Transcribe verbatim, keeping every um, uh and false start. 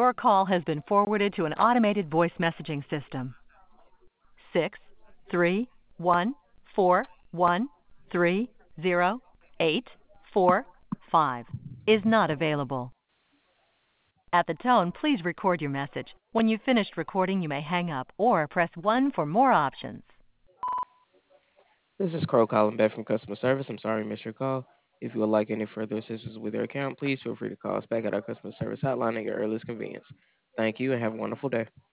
Your call has been forwarded to an automated voice messaging system. Six, three, one, four, one, three, zero, eight, four, five is not available. At the tone, please record your message. When you've finished recording, you may hang up or press one for more options. This is Crow calling back from customer service. I'm sorry I missed your call. If you would like any further assistance with your account, please feel free to call us back at our customer service hotline at your earliest convenience. Thank you and have a wonderful day.